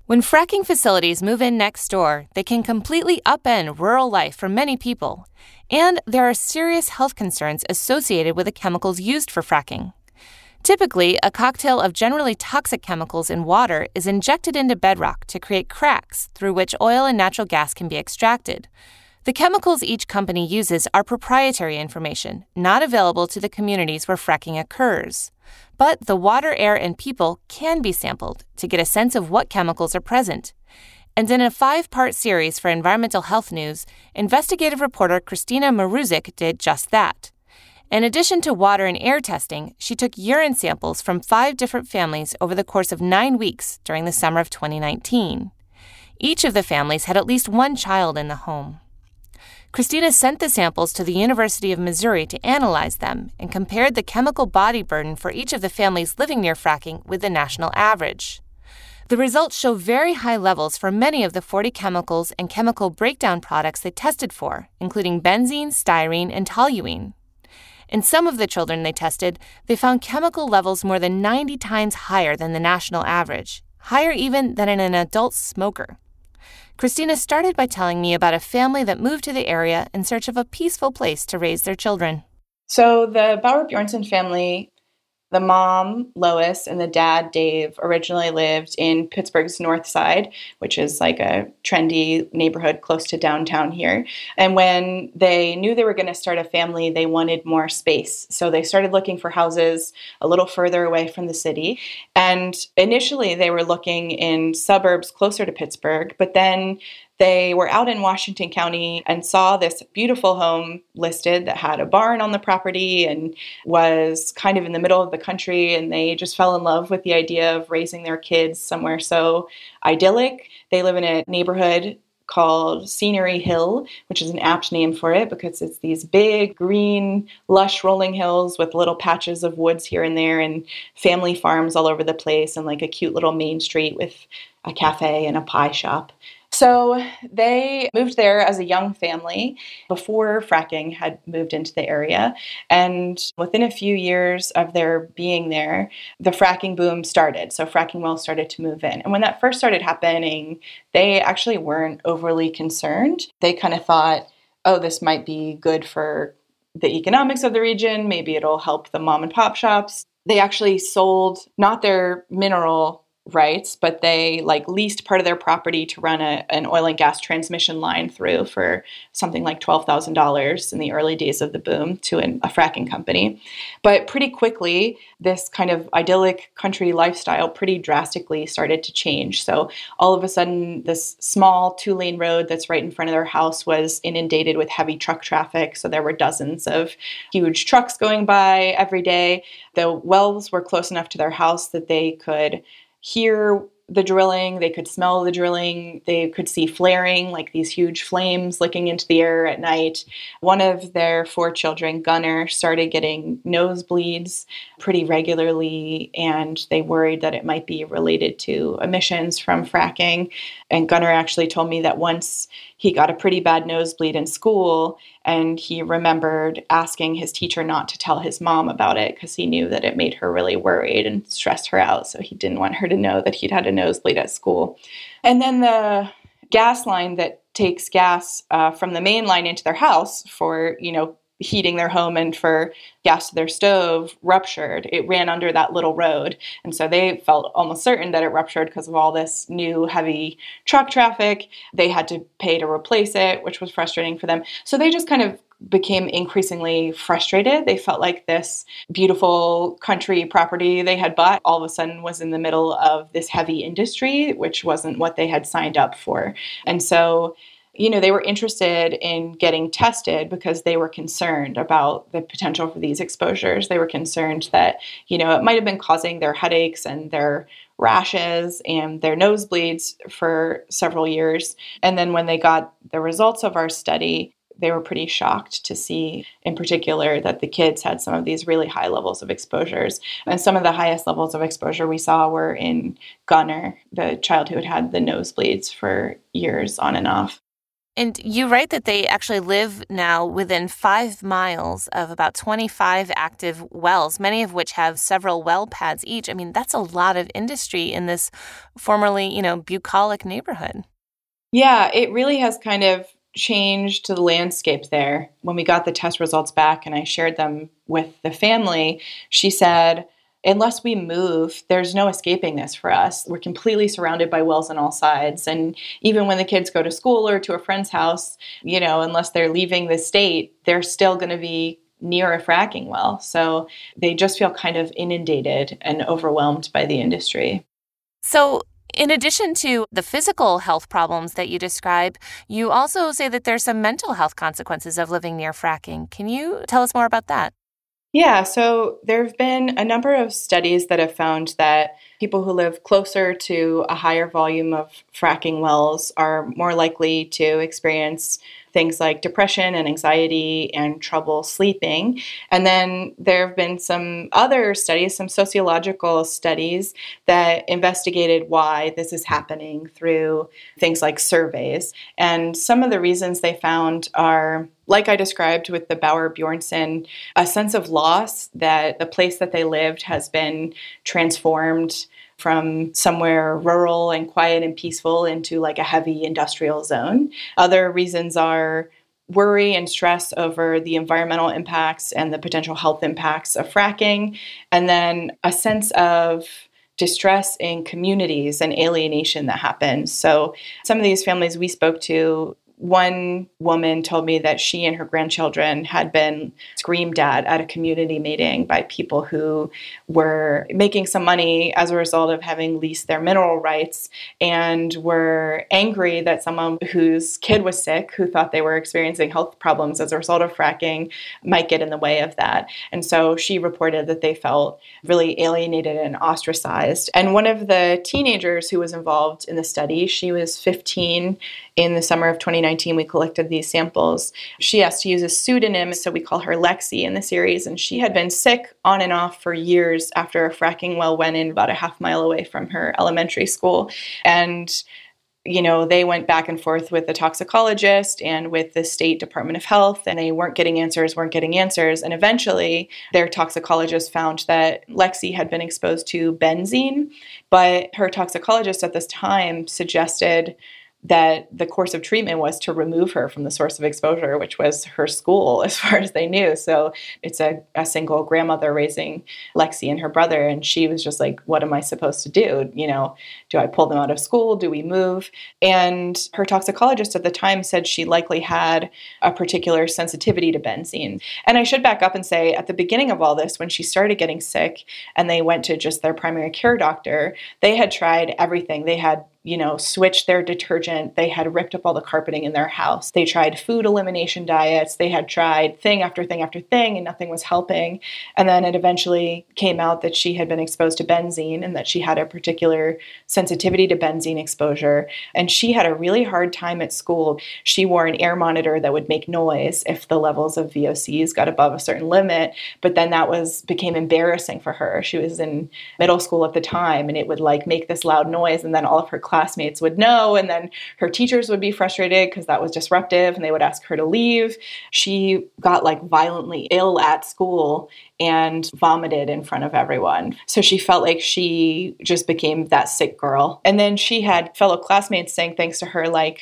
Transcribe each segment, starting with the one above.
When fracking facilities move in next door, they can completely upend rural life for many people. And there are serious health concerns associated with the chemicals used for fracking. Typically, a cocktail of generally toxic chemicals in water is injected into bedrock to create cracks through which oil and natural gas can be extracted. The chemicals each company uses are proprietary information, not available to the communities where fracking occurs. But the water, air, and people can be sampled to get a sense of what chemicals are present. And in a 5-part series for Environmental Health News, investigative reporter Christina Maruzic did just that. In addition to water and air testing, she took urine samples from 5 different families over the course of 9 weeks during the summer of 2019. Each of the families had at least one child in the home. Christina sent the samples to the University of Missouri to analyze them and compared the chemical body burden for each of the families living near fracking with the national average. The results show very high levels for many of the 40 chemicals and chemical breakdown products they tested for, including benzene, styrene, and toluene. In some of the children they tested, they found chemical levels more than 90 times higher than the national average, higher even than in an adult smoker. Christina started by telling me about a family that moved to the area in search of a peaceful place to raise their children. So the Bauer Bjornson family, the mom, Lois, and the dad, Dave, originally lived in Pittsburgh's North Side, which is like a trendy neighborhood close to downtown here. And when they knew they were going to start a family, they wanted more space. So they started looking for houses a little further away from the city. And initially they were looking in suburbs closer to Pittsburgh, but then they were out in Washington County and saw this beautiful home listed that had a barn on the property and was kind of in the middle of the country. And they just fell in love with the idea of raising their kids somewhere so idyllic. They live in a neighborhood called Scenery Hill, which is an apt name for it because it's these big, green, lush rolling hills with little patches of woods here and there and family farms all over the place and like a cute little main street with a cafe and a pie shop. So they moved there as a young family before fracking had moved into the area. And within a few years of their being there, the fracking boom started. So fracking wells started to move in. And when that first started happening, they actually weren't overly concerned. They kind of thought, oh, this might be good for the economics of the region. Maybe it'll help the mom and pop shops. They actually sold not their mineral rights, but they leased part of their property to run an oil and gas transmission line through for something like $12,000 in the early days of the boom to a fracking company. But pretty quickly, this kind of idyllic country lifestyle pretty drastically started to change. So all of a sudden, this small 2-lane road that's right in front of their house was inundated with heavy truck traffic. So there were dozens of huge trucks going by every day. The wells were close enough to their house that they could hear the drilling, they could smell the drilling, they could see flaring, like these huge flames licking into the air at night. One of their 4 children, Gunnar, started getting nosebleeds pretty regularly, and they worried that it might be related to emissions from fracking. And Gunnar actually told me that once he got a pretty bad nosebleed in school, and he remembered asking his teacher not to tell his mom about it because he knew that it made her really worried and stressed her out. So he didn't want her to know that he'd had a nosebleed at school. And then the gas line that takes gas from the main line into their house for, heating their home and for gas to their stove ruptured. It ran under that little road. And so they felt almost certain that it ruptured because of all this new heavy truck traffic. They had to pay to replace it, which was frustrating for them. So they just kind of became increasingly frustrated. They felt like this beautiful country property they had bought all of a sudden was in the middle of this heavy industry, which wasn't what they had signed up for. And so they were interested in getting tested because they were concerned about the potential for these exposures. They were concerned that, it might have been causing their headaches and their rashes and their nosebleeds for several years. And then when they got the results of our study, they were pretty shocked to see, in particular, that the kids had some of these really high levels of exposures. And some of the highest levels of exposure we saw were in Gunnar, the child who had had the nosebleeds for years on and off. And you write that they actually live now within 5 miles of about 25 active wells, many of which have several well pads each. I mean, that's a lot of industry in this formerly, bucolic neighborhood. Yeah, it really has kind of changed the landscape there. When we got the test results back and I shared them with the family, she said, unless we move, there's no escaping this for us. We're completely surrounded by wells on all sides. And even when the kids go to school or to a friend's house, unless they're leaving the state, they're still going to be near a fracking well. So they just feel kind of inundated and overwhelmed by the industry. So in addition to the physical health problems that you describe, you also say that there's some mental health consequences of living near fracking. Can you tell us more about that? Yeah, so there have been a number of studies that have found that people who live closer to a higher volume of fracking wells are more likely to experience things like depression and anxiety and trouble sleeping. And then there have been some other studies, some sociological studies that investigated why this is happening through things like surveys. And some of the reasons they found are, like I described with the Bauer Bjornson, a sense of loss that the place that they lived has been transformed from somewhere rural and quiet and peaceful into like a heavy industrial zone. Other reasons are worry and stress over the environmental impacts and the potential health impacts of fracking, and then a sense of distress in communities and alienation that happens. So some of these families we spoke to, one woman told me that she and her grandchildren had been screamed at a community meeting by people who were making some money as a result of having leased their mineral rights and were angry that someone whose kid was sick, who thought they were experiencing health problems as a result of fracking, might get in the way of that. And so she reported that they felt really alienated and ostracized. And one of the teenagers who was involved in the study, she was 15 in the summer of 2019, we collected these samples. She asked to use a pseudonym, so we call her Lexi in the series. And she had been sick on and off for years after a fracking well went in about a half-mile away from her elementary school. And they went back and forth with the toxicologist and with the state Department of Health, and they weren't getting answers. And eventually their toxicologist found that Lexi had been exposed to benzene, but her toxicologist at this time suggested that the course of treatment was to remove her from the source of exposure, which was her school, as far as they knew. So it's a single grandmother raising Lexi and her brother. And she was just like, what am I supposed to do? Do I pull them out of school? Do we move? And her toxicologist at the time said she likely had a particular sensitivity to benzene. And I should back up and say, at the beginning of all this, when she started getting sick and they went to just their primary care doctor, they had tried everything. They had switched their detergent. They had ripped up all the carpeting in their house. They tried food elimination diets. They had tried thing after thing after thing, and nothing was helping. And then it eventually came out that she had been exposed to benzene and that she had a particular sensitivity to benzene exposure. And she had a really hard time at school. She wore an air monitor that would make noise if the levels of VOCs got above a certain limit. But then that became embarrassing for her. She was in middle school at the time, and it would make this loud noise, and then all of her classmates would know, and then her teachers would be frustrated because that was disruptive and they would ask her to leave. She got violently ill at school and vomited in front of everyone. So she felt like she just became that sick girl. And then she had fellow classmates saying things to her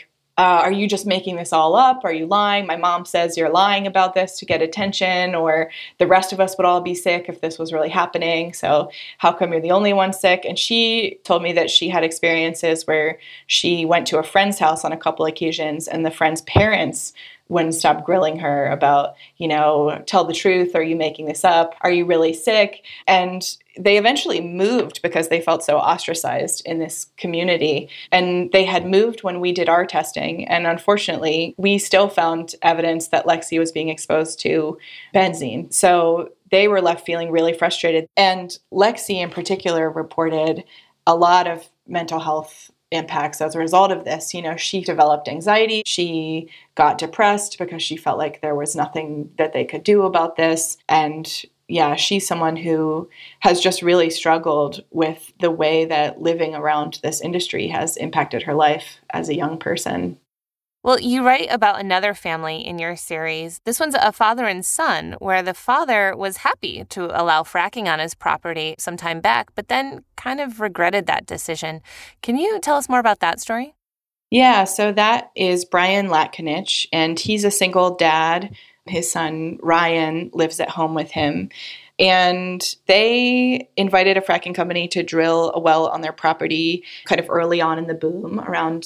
are you just making this all up? Are you lying? My mom says you're lying about this to get attention, or the rest of us would all be sick if this was really happening. So how come you're the only one sick? And she told me that she had experiences where she went to a friend's house on a couple occasions and the friend's parents wouldn't stop grilling her about, tell the truth. Are you making this up? Are you really sick? And they eventually moved because they felt so ostracized in this community. And they had moved when we did our testing. And unfortunately, we still found evidence that Lexi was being exposed to benzene. So they were left feeling really frustrated. And Lexi in particular reported a lot of mental health impacts as a result of this. She developed anxiety. She got depressed because she felt like there was nothing that they could do about this. And yeah, she's someone who has just really struggled with the way that living around this industry has impacted her life as a young person. Well, you write about another family in your series. This one's a father and son, where the father was happy to allow fracking on his property some time back, but then kind of regretted that decision. Can you tell us more about that story? Yeah, so that is Brian Latkinich, and he's a single dad. His son, Ryan, lives at home with him. And they invited a fracking company to drill a well on their property kind of early on in the boom, around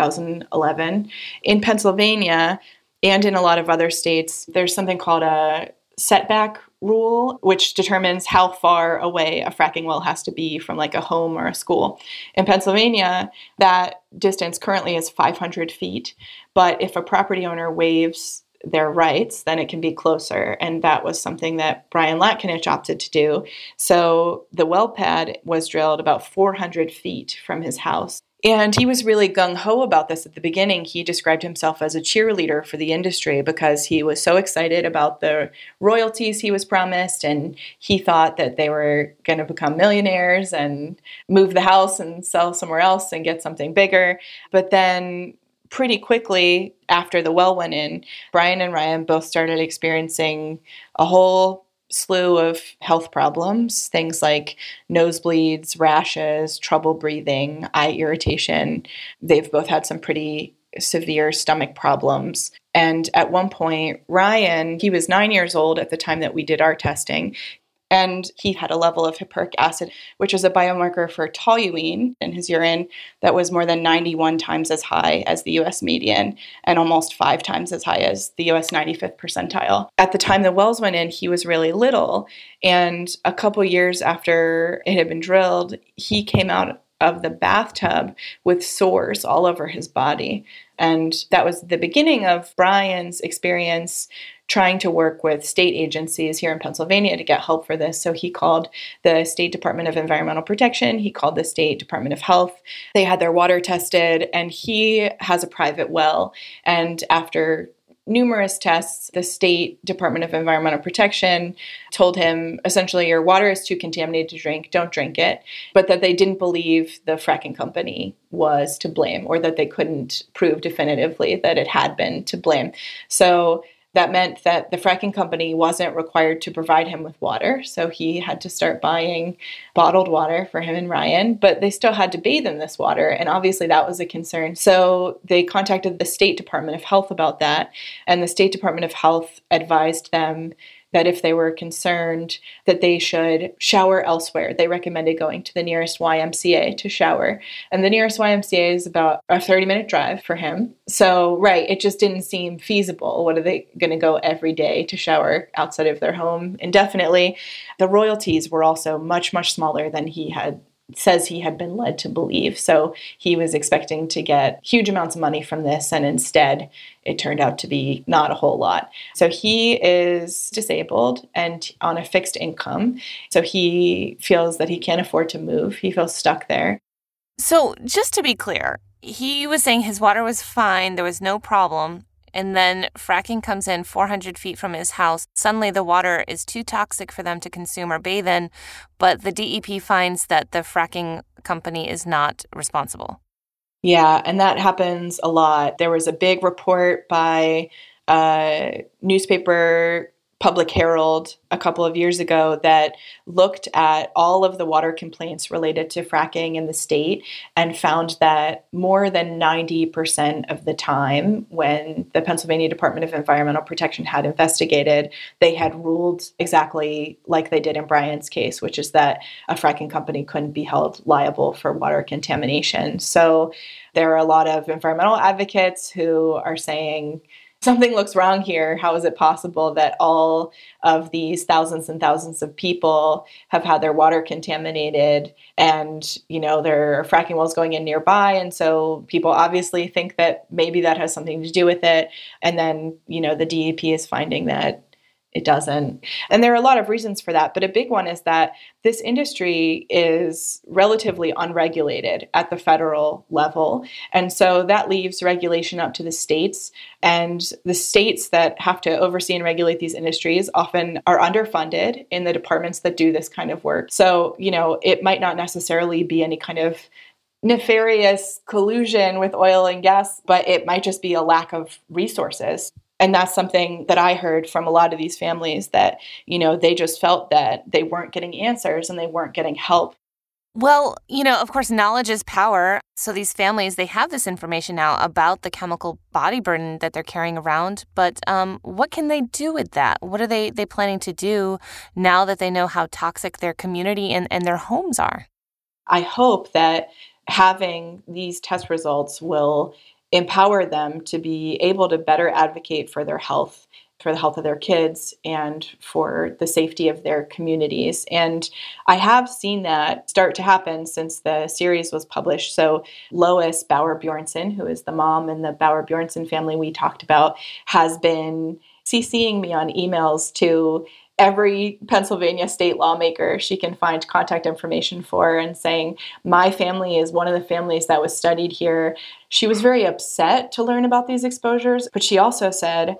2011. In Pennsylvania and in a lot of other states, there's something called a setback rule, which determines how far away a fracking well has to be from like a home or a school. In Pennsylvania, that distance currently is 500 feet. But if a property owner waives their rights, then it can be closer. And that was something that Brian Latkinich opted to do. So the well pad was drilled about 400 feet from his house. And he was really gung-ho about this at the beginning. He described himself as a cheerleader for the industry because he was so excited about the royalties he was promised, and he thought that they were going to become millionaires and move the house and sell somewhere else and get something bigger. But then pretty quickly after the well went in, Brian and Ryan both started experiencing a whole slew of health problems, things like nosebleeds, rashes, trouble breathing, eye irritation. They've both had some pretty severe stomach problems. And at one point, Ryan, he was 9 years old at the time that we did our testing, and he had a level of hippuric acid, which is a biomarker for toluene in his urine that was more than 91 times as high as the US median and almost 5 times as high as the US 95th percentile. At the time the wells went in, he was really little. And a couple years after it had been drilled, he came out of the bathtub with sores all over his body. And that was the beginning of Brian's experience trying to work with state agencies here in Pennsylvania to get help for this. So he called the State Department of Environmental Protection. He called the State Department of Health. They had their water tested, and he has a private well. And after numerous tests, the State Department of Environmental Protection told him, essentially, your water is too contaminated to drink, don't drink it, but that they didn't believe the fracking company was to blame, or that they couldn't prove definitively that it had been to blame. So that meant that the fracking company wasn't required to provide him with water, so he had to start buying bottled water for him and Ryan, but they still had to bathe in this water, and obviously that was a concern. So they contacted the State Department of Health about that, and the State Department of Health advised them that if they were concerned that they should shower elsewhere. They recommended going to the nearest YMCA to shower. And the nearest YMCA is about a 30-minute drive for him. So, right, it just didn't seem feasible. What are they going to go every day to shower outside of their home indefinitely? The royalties were also much, much smaller than he says he had been led to believe. So he was expecting to get huge amounts of money from this, and instead it turned out to be not a whole lot. So he is disabled and on a fixed income. So he feels that he can't afford to move. He feels stuck there. So just to be clear, he was saying his water was fine, there was no problem. And then fracking comes in 400 feet from his house. Suddenly the water is too toxic for them to consume or bathe in, but the DEP finds that the fracking company is not responsible. Yeah, and that happens a lot. There was a big report by a newspaper, Public Herald, a couple of years ago that looked at all of the water complaints related to fracking in the state and found that more than 90% of the time when the Pennsylvania Department of Environmental Protection had investigated, they had ruled exactly like they did in Brian's case, which is that a fracking company couldn't be held liable for water contamination. So there are a lot of environmental advocates who are saying, something looks wrong here. How is it possible that all of these thousands and thousands of people have had their water contaminated, and, there are fracking wells going in nearby? And so people obviously think that maybe that has something to do with it. And then, the DEP is finding that it doesn't. And there are a lot of reasons for that. But a big one is that this industry is relatively unregulated at the federal level. And so that leaves regulation up to the states. And the states that have to oversee and regulate these industries often are underfunded in the departments that do this kind of work. So, it might not necessarily be any kind of nefarious collusion with oil and gas, but it might just be a lack of resources. And that's something that I heard from a lot of these families that, they just felt that they weren't getting answers and they weren't getting help. Well, of course, knowledge is power. So these families, they have this information now about the chemical body burden that they're carrying around. But what can they do with that? What are they planning to do now that they know how toxic their community and their homes are? I hope that having these test results will empower them to be able to better advocate for their health, for the health of their kids, and for the safety of their communities. And I have seen that start to happen since the series was published. So Lois Bauer Bjornson, who is the mom in the Bauer Bjornson family we talked about, has been CCing me on emails to every Pennsylvania state lawmaker she can find contact information for, and saying, my family is one of the families that was studied here. She was very upset to learn about these exposures, but she also said,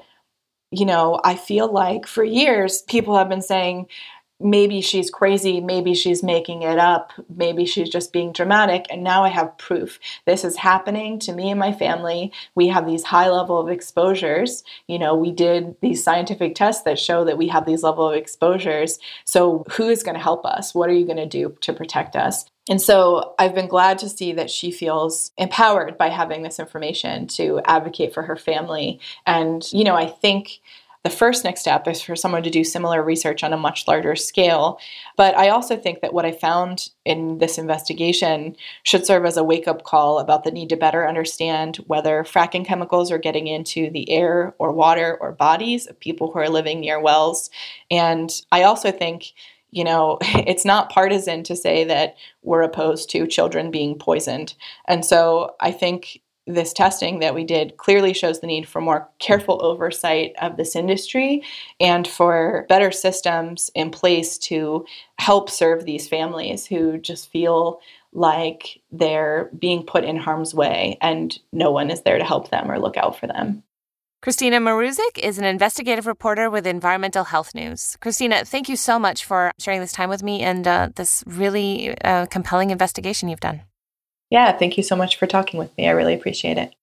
I feel like for years people have been saying, maybe she's crazy, maybe she's making it up, maybe she's just being dramatic. And now I have proof. This is happening to me and my family. We have these high level of exposures. We did these scientific tests that show that we have these level of exposures. So who is going to help us? What are you going to do to protect us? And so I've been glad to see that she feels empowered by having this information to advocate for her family. And, I think the first next step is for someone to do similar research on a much larger scale. But I also think that what I found in this investigation should serve as a wake-up call about the need to better understand whether fracking chemicals are getting into the air or water or bodies of people who are living near wells. And I also think it's not partisan to say that we're opposed to children being poisoned. And so I think this testing that we did clearly shows the need for more careful oversight of this industry and for better systems in place to help serve these families who just feel like they're being put in harm's way and no one is there to help them or look out for them. Christina Maruzic is an investigative reporter with Environmental Health News. Christina, thank you so much for sharing this time with me and this really compelling investigation you've done. Yeah, thank you so much for talking with me. I really appreciate it.